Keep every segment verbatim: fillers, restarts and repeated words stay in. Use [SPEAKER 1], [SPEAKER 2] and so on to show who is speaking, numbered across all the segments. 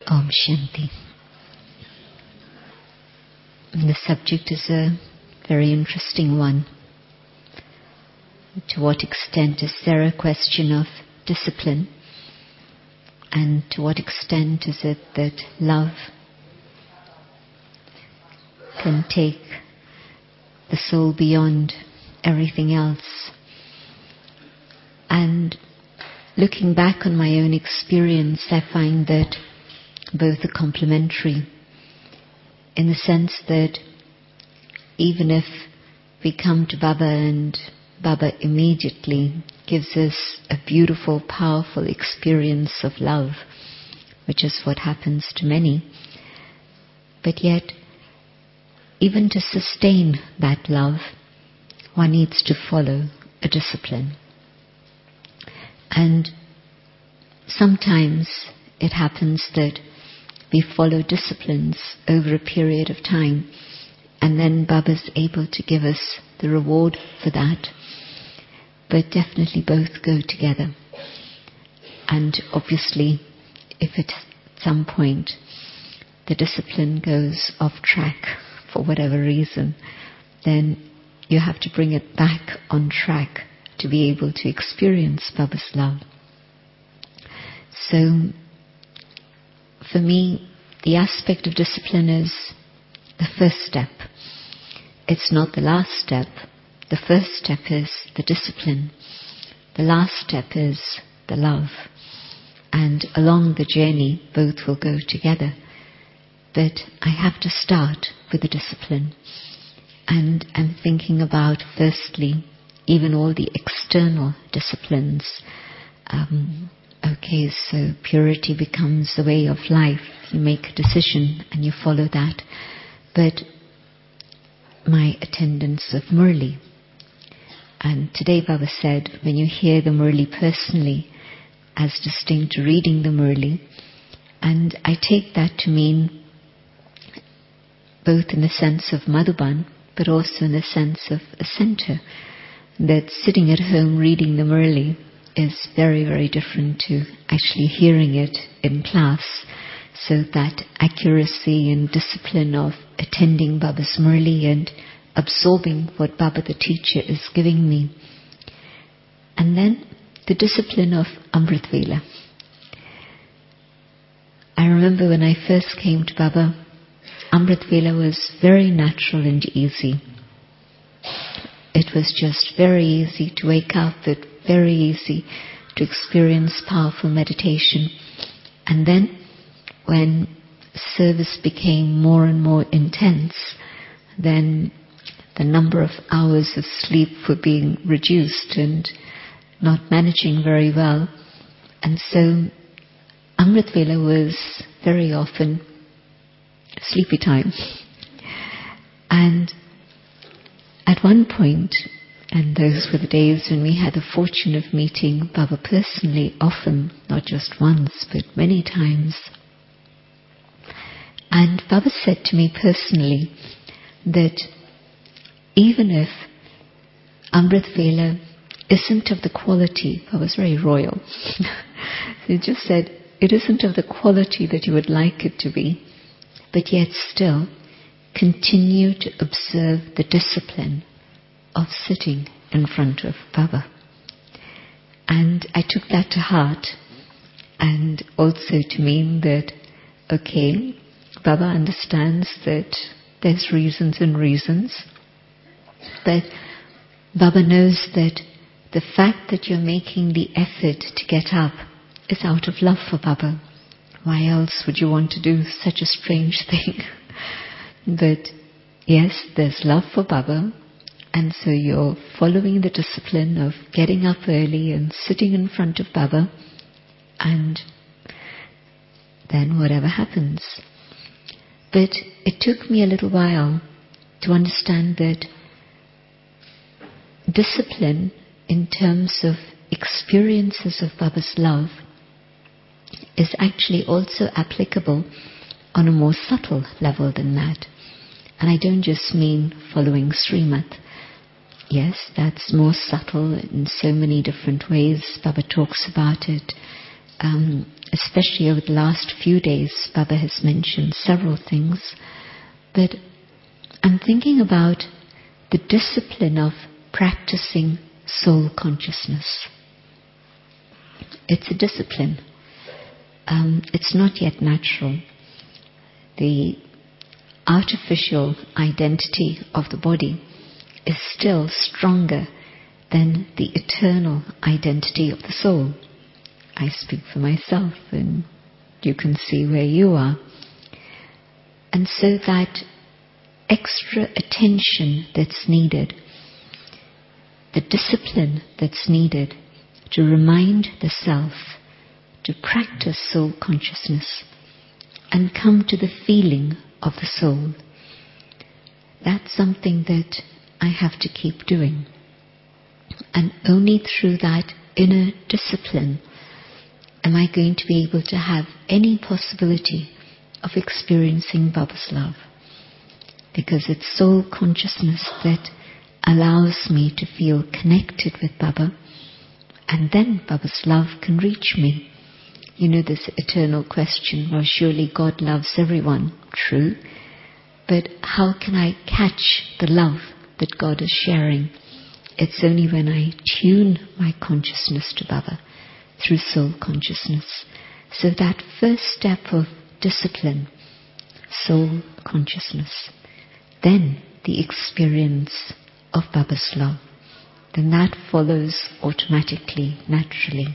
[SPEAKER 1] Om Shanti. The subject is a very interesting one. To what extent is there a question of discipline? And to what extent is it that love can take the soul beyond everything else? And looking back on my own experience, I find that both are complementary, in the sense that even if we come to Baba and Baba immediately gives us a beautiful, powerful experience of love, which is what happens to many, but yet even to sustain that love, one needs to follow a discipline. And sometimes it happens that we follow disciplines over a period of time, and then Baba's able to give us the reward for that. But definitely both go together. And obviously, if at some point the discipline goes off track for whatever reason, then you have to bring it back on track to be able to experience Baba's love. So, for me, the aspect of discipline is the first step. It's not the last step. The first step is the discipline. The last step is the love. And along the journey, both will go together. But I have to start with the discipline. And I'm thinking about, firstly, even all the external disciplines. Um, okay, so purity becomes the way of life. You make a decision and you follow that. But my attendance of Murli. And today Baba said, when you hear the Murli personally, as distinct to reading the Murli, and I take that to mean both in the sense of Madhuban, but also in the sense of a center, that sitting at home reading the Murli is very, very different to actually hearing it in class. So that accuracy and discipline of attending Baba's Murli and absorbing what Baba the teacher is giving me. And then the discipline of Amrit Vela. I remember when I first came to Baba, Amrit Vela was very natural and easy. It was just very easy to wake up, but very easy to experience powerful meditation. And then when service became more and more intense, then the number of hours of sleep were being reduced and not managing very well. And so Amrit Vela was very often sleepy time. And at one point, and those were the days when we had the fortune of meeting Baba personally, often, not just once, but many times. And Baba said to me personally that even if Amrit Vela isn't of the quality, Baba was very royal, he just said, it isn't of the quality that you would like it to be, but yet still continue to observe the discipline of sitting in front of Baba. And I took that to heart, and also to mean that, okay, Baba understands that there's reasons and reasons, but Baba knows that the fact that you're making the effort to get up is out of love for Baba. Why else would you want to do such a strange thing? But yes, there's love for Baba, and so you're following the discipline of getting up early and sitting in front of Baba, and then whatever happens. But it took me a little while to understand that discipline in terms of experiences of Baba's love is actually also applicable on a more subtle level than that. And I don't just mean following Srimad. Yes, that's more subtle in so many different ways. Baba talks about it um, especially over the last few days, Baba has mentioned several things, but I'm thinking about the discipline of practicing soul consciousness. It's a discipline. Um, it's not yet natural. The artificial identity of the body is still stronger than the eternal identity of the soul. I speak for myself, and you can see where you are. And so that extra attention that's needed, the discipline that's needed to remind the self to practice soul consciousness and come to the feeling of the soul, that's something that I have to keep doing. And only through that inner discipline am I going to be able to have any possibility of experiencing Baba's love. Because it's soul consciousness that allows me to feel connected with Baba, and then Baba's love can reach me. You know this eternal question, well, surely God loves everyone. True. But how can I catch the love that God is sharing? It's only when I tune my consciousness to Baba through soul consciousness. So that first step of discipline, soul consciousness, then the experience of Baba's love, then that follows automatically, naturally.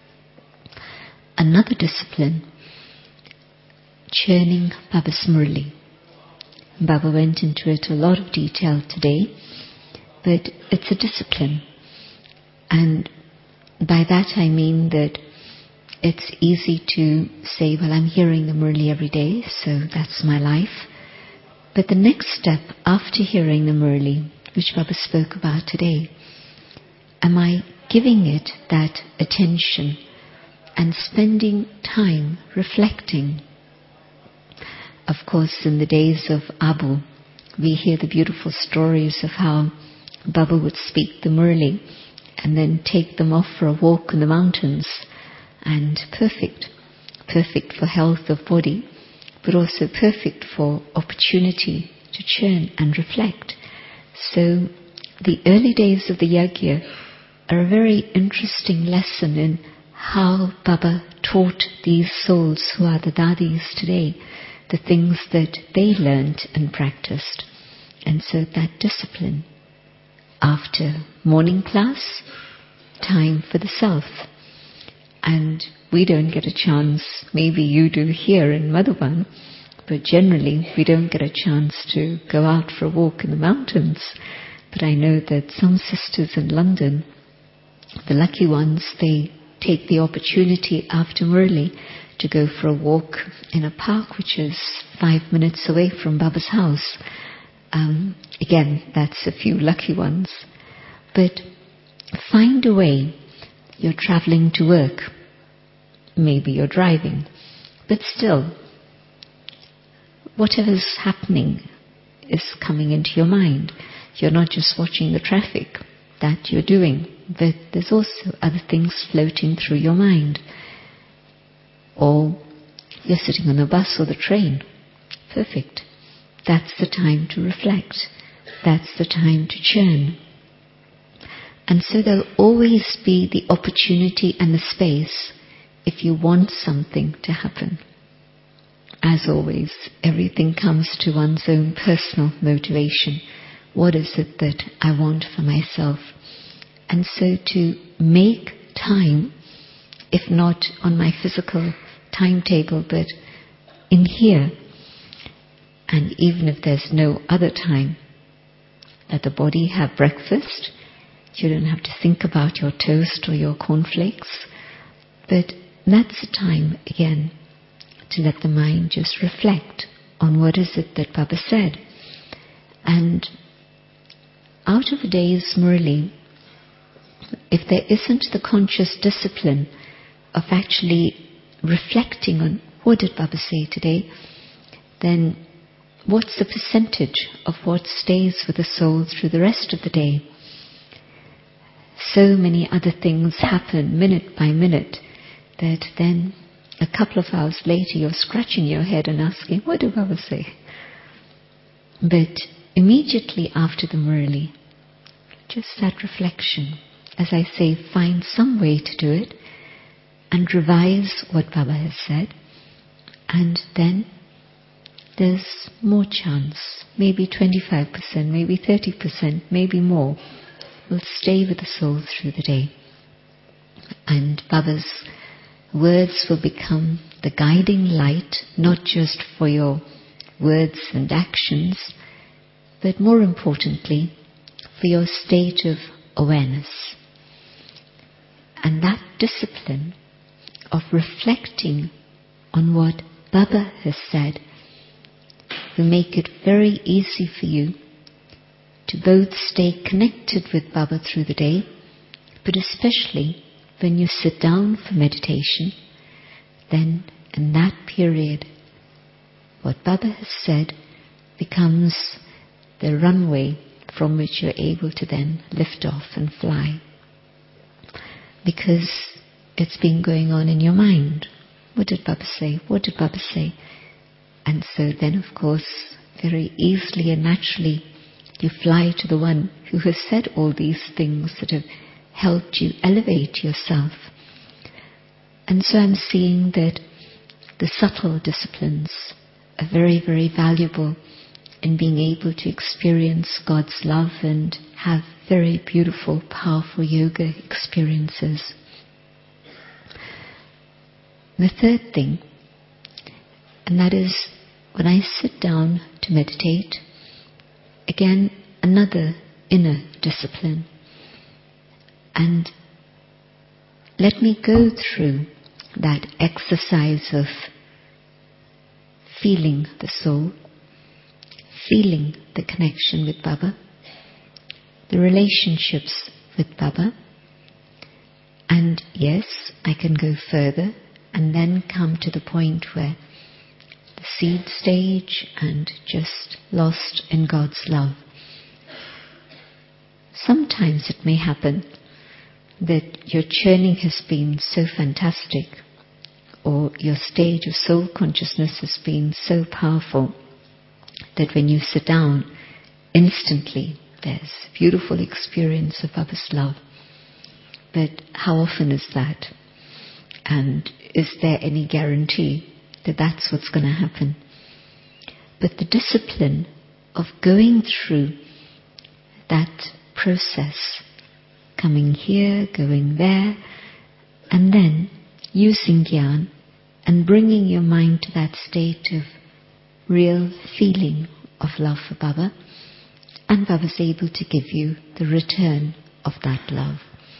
[SPEAKER 1] Another discipline, churning Baba's Murli. Baba went into it a lot of detail today, but it's a discipline. And by that I mean that it's easy to say, well, I'm hearing the Murli every day, so that's my life. But the next step after hearing the Murli, which Baba spoke about today, am I giving it that attention and spending time reflecting? Of course, in the days of Abu, we hear the beautiful stories of how Baba would speak the Murli and then take them off for a walk in the mountains. And perfect, perfect for health of body, but also perfect for opportunity to churn and reflect. So the early days of the Yagya are a very interesting lesson in how Baba taught these souls who are the Dadis today, the things that they learnt and practiced. And so that discipline. After morning class, time for the self. And we don't get a chance, maybe you do here in Madhuban, but generally we don't get a chance to go out for a walk in the mountains. But I know that some sisters in London, the lucky ones, they take the opportunity after Murli to go for a walk in a park which is five minutes away from Baba's house. Um, again, that's a few lucky ones. But find a way. You're traveling to work. Maybe you're driving. But still, whatever's happening is coming into your mind. You're not just watching the traffic that you're doing, but there's also other things floating through your mind. Or you're sitting on the bus or the train. Perfect. That's the time to reflect. That's the time to churn. And so there'll always be the opportunity and the space if you want something to happen. As always, everything comes to one's own personal motivation. What is it that I want for myself? And so to make time, if not on my physical timetable, but in here, and even if there's no other time, let the body have breakfast. You don't have to think about your toast or your cornflakes. But that's the time, again, to let the mind just reflect on what is it that Baba said. And out of a day's Murli, if there isn't the conscious discipline of actually reflecting on what did Baba say today, then what's the percentage of what stays with the soul through the rest of the day? So many other things happen minute by minute. that then a couple of hours later you're scratching your head and asking, what did Baba say? But immediately after the Murli, just that reflection, as I say, find some way to do it and revise what Baba has said, and then there's more chance, maybe twenty-five percent, maybe thirty percent, maybe more, will stay with the soul through the day. And Baba's words will become the guiding light, not just for your words and actions, but more importantly, for your state of awareness. And that discipline of reflecting on what Baba has said will make it very easy for you to both stay connected with Baba through the day, but especially when you sit down for meditation, then in that period, what Baba has said becomes the runway from which you're able to then lift off and fly. Because it's been going on in your mind. What did Baba say? What did Baba say? And so then, of course, very easily and naturally, you fly to the one who has said all these things that have helped you elevate yourself. And so I'm seeing that the subtle disciplines are very, very valuable in being able to experience God's love and have very beautiful, powerful yoga experiences. The third thing, and that is when I sit down to meditate, again, another inner discipline. And let me go through that exercise of feeling the soul, feeling the connection with Baba, the relationships with Baba, and yes, I can go further and then come to the point where the seed stage and just lost in God's love. Sometimes it may happen that your churning has been so fantastic, or your stage of soul consciousness has been so powerful that when you sit down, instantly there's a beautiful experience of Baba's love. But how often is that? And is there any guarantee that that's what's going to happen? But the discipline of going through that process, coming here, going there, and then using Gyan and bringing your mind to that state of real feeling of love for Baba, and Baba's able to give you the return of that love.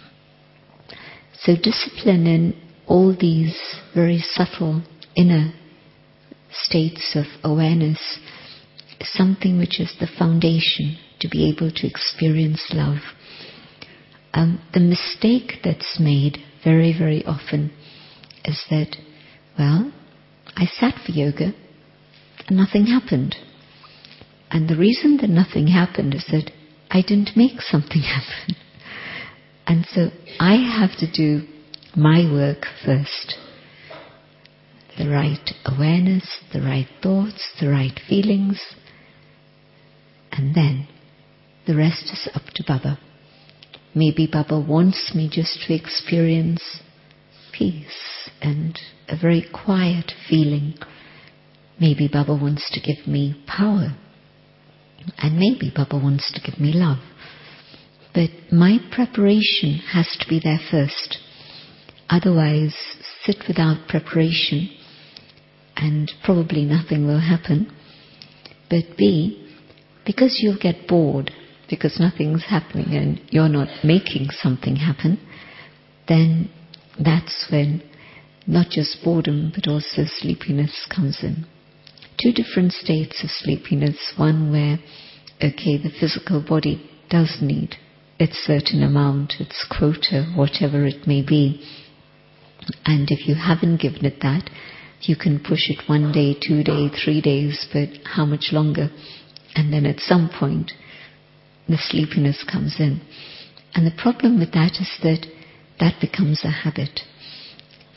[SPEAKER 1] So discipline in all these very subtle inner states of awareness is something which is the foundation to be able to experience love. Um, the mistake that's made very, very often is that, well, I sat for yoga and nothing happened. And the reason that nothing happened is that I didn't make something happen. And so I have to do my work first. The right awareness, the right thoughts, the right feelings, and then the rest is up to Baba. Maybe Baba wants me just to experience peace and a very quiet feeling. Maybe Baba wants to give me power. And maybe Baba wants to give me love. But my preparation has to be there first. Otherwise, sit without preparation and probably nothing will happen. But B, because you'll get bored, because nothing's happening and you're not making something happen, then that's when not just boredom but also sleepiness comes in. Two different states of sleepiness. One where, okay, the physical body does need its certain amount, its quota, whatever it may be. And if you haven't given it that, you can push it one day, two days, three days, but how much longer? And then at some point, the sleepiness comes in. And the problem with that is that that becomes a habit.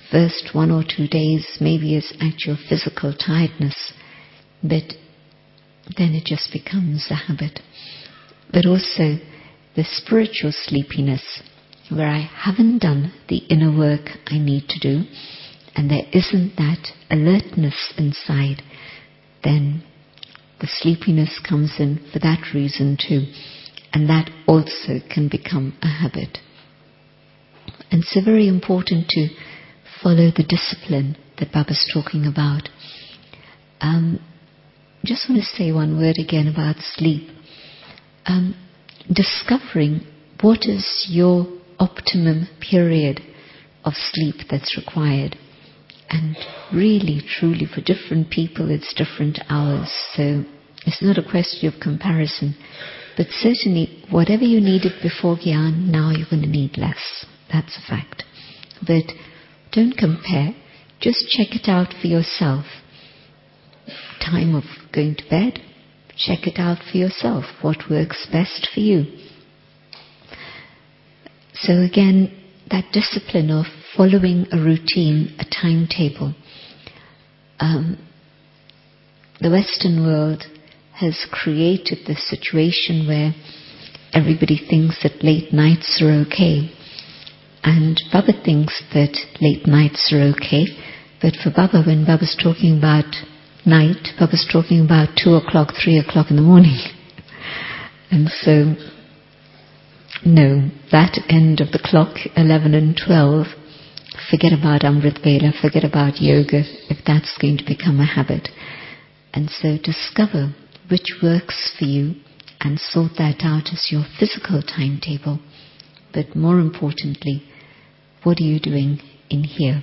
[SPEAKER 1] first one or two days maybe is actual physical tiredness, but then it just becomes a habit. But also the spiritual sleepiness, where I haven't done the inner work I need to do, and there isn't that alertness inside, then the sleepiness comes in for that reason too, and that also can become a habit. And so very important to follow the discipline that Baba's talking about. Um, just want to say one word again about sleep. Um, discovering what is your optimum period of sleep that's required. And really, truly, for different people, it's different hours. So it's not a question of comparison. But certainly, whatever you needed before Gyan, now you're going to need less. That's a fact. But don't compare. Just check it out for yourself. Time of going to bed, check it out for yourself. What works best for you? So again, that discipline of following a routine, a timetable. Um, the Western world has created this situation where everybody thinks that late nights are okay. And Baba thinks that late nights are okay. But for Baba, when Baba's talking about night, Baba's talking about two o'clock, three o'clock in the morning. And so, no, that end of the clock, eleven and twelve, forget about Amrit Vela, forget about yoga, if that's going to become a habit. And so discover which works for you and sort that out as your physical timetable. But more importantly, what are you doing in here?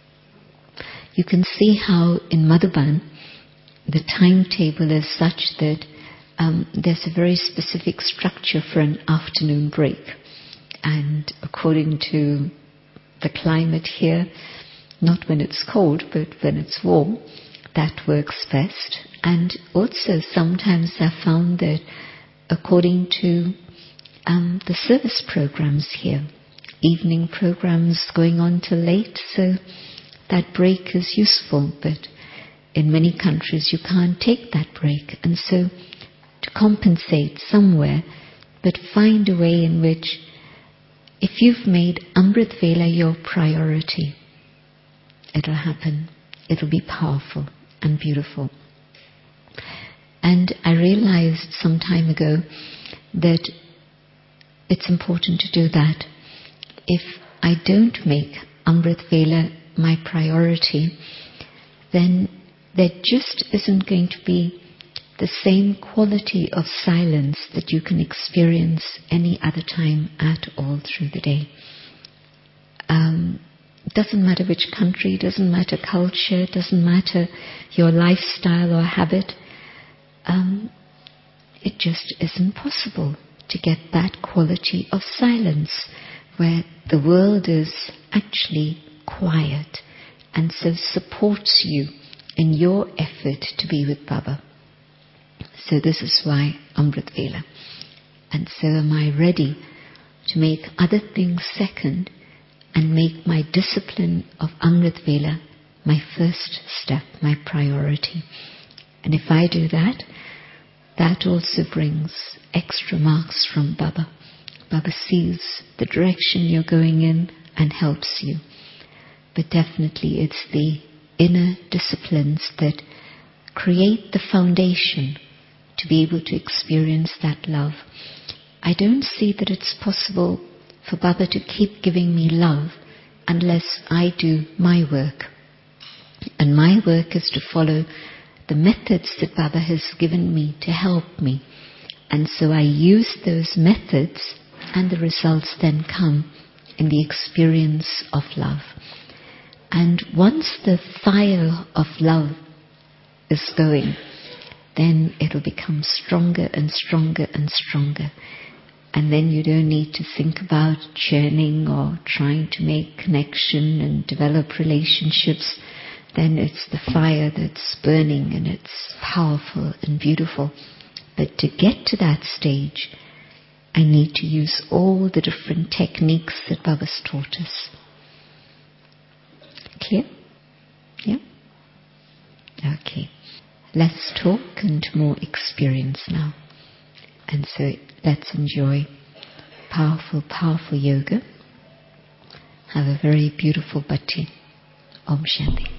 [SPEAKER 1] You can see how in Madhuban, the timetable is such that um, there's a very specific structure for an afternoon break. And according to the climate here, not when it's cold, but when it's warm, that works best. And also sometimes I've found that according to um, the service programs here, evening programs going on till late, so that break is useful, but in many countries you can't take that break. And so to compensate somewhere, but find a way in which, if you've made Amrit Vela your priority, it'll happen. It'll be powerful and beautiful. And I realized some time ago that it's important to do that. If I don't make Amrit Vela my priority, then there just isn't going to be the same quality of silence that you can experience any other time at all through the day. Um, doesn't matter which country, doesn't matter culture, doesn't matter your lifestyle or habit. Um, it just isn't possible to get that quality of silence where the world is actually quiet and so supports you in your effort to be with Baba. So this is why Amrit Vela. And so am I ready to make other things second and make my discipline of Amrit Vela my first step, my priority. And if I do that, that also brings extra marks from Baba. Baba sees the direction you're going in and helps you. But definitely it's the inner disciplines that create the foundation to be able to experience that love. I don't see that it's possible for Baba to keep giving me love unless I do my work. And my work is to follow the methods that Baba has given me to help me. And so I use those methods, and the results then come in the experience of love. And once the fire of love is going, then it'll become stronger and stronger and stronger. And then you don't need to think about churning or trying to make connection and develop relationships. Then it's the fire that's burning and it's powerful and beautiful. But to get to that stage, I need to use all the different techniques that Baba's taught us. Clear? Yeah? Okay. Less talk and more experience now. And so let's enjoy powerful, powerful yoga. Have a very beautiful bhakti. Om Shanti.